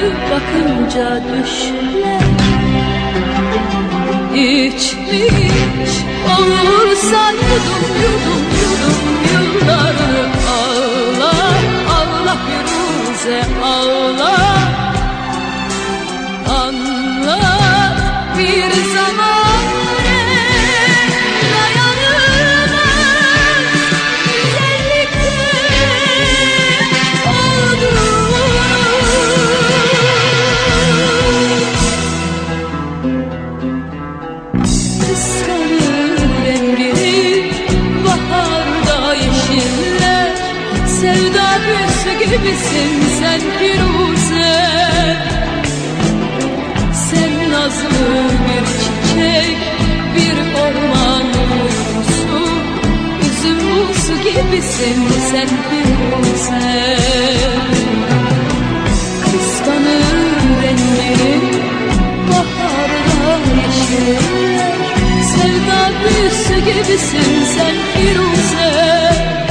bakınca düşler İçmiş olursa yudum yudum yudum yıllarını ağla ağla Firuze ağla. Anlat bir zaman dayanılmaz güzellikte oldu. Kıskanır rengini baharda yeşiller, sevda büyüsü gibisin sen Firuze. Sen nazlı bir çiçek, bir orman uykusu, üzüm buğusu gibisin sen Firuze. Kıskanır rengini baharda yeşiller, sevda büyüsü gibisin sen Firuze.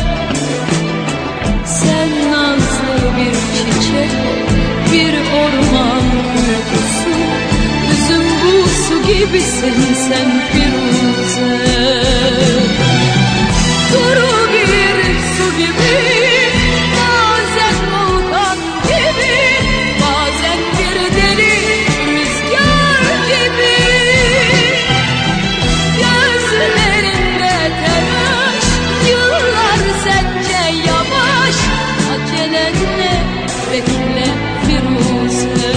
Sen nazlı bir çiçek, bir orman uykusu, üzüm buğusu gibisin sen Firuze. Duru bir su gibi, bazen volkan gibi, bazen bir deli rüzgar gibi. Gözlerinde telaş, yıllar sence yavaş, acelenle bekle Firuze.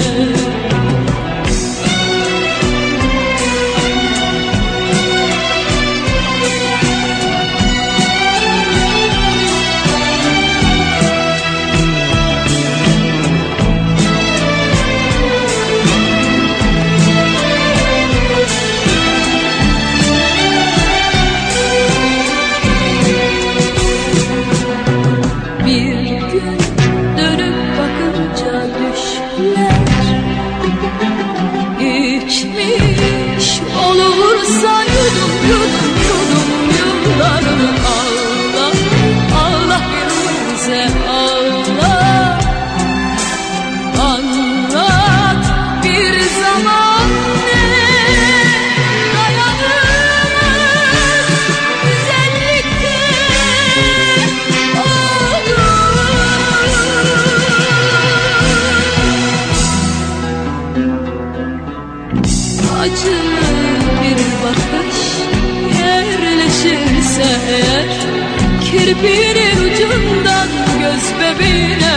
İçmiş olursa yudum yudum yudum yıllarını ağla ağla Firuze ağla. Anlat bir zaman dayanılmaz güzellikte olur. Acılı bir bakış yerleşirse eğer, kirpinin ucundan göz bebeğine,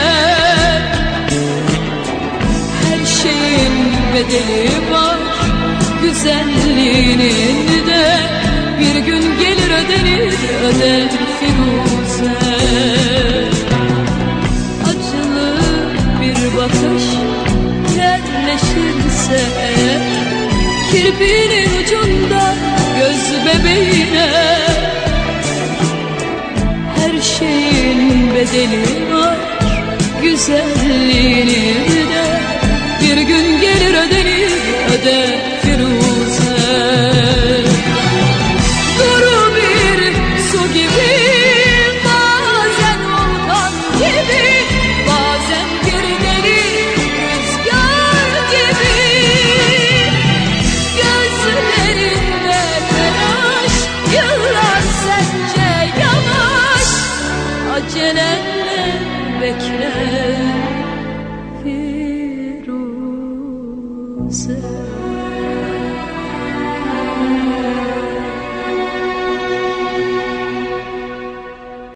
her şeyin bedeli var, güzelliğinin de bir gün gelir ödenir öder Firuze. Acılı bir bakış yerleşirse eğer, kirpinin ucunda göz bebeğine, her şeyin bedeli var, güzelliğini